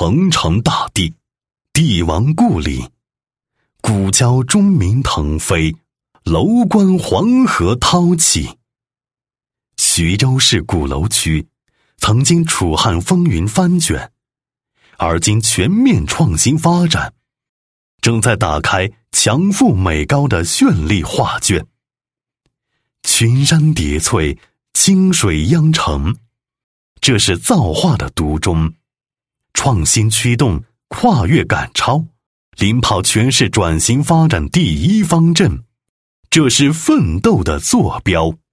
鹏程大地，帝王故里，古郊钟鸣腾飞，楼观黄河涛起。徐州市鼓楼区曾经楚汉风云翻卷，而今全面创新发展，正在打开强富美高的绚丽画卷。群山叠翠，清水央城，这是造化的独钟，创新驱动，跨越赶超，领跑全市转型发展第一方阵，这是奋斗的坐标。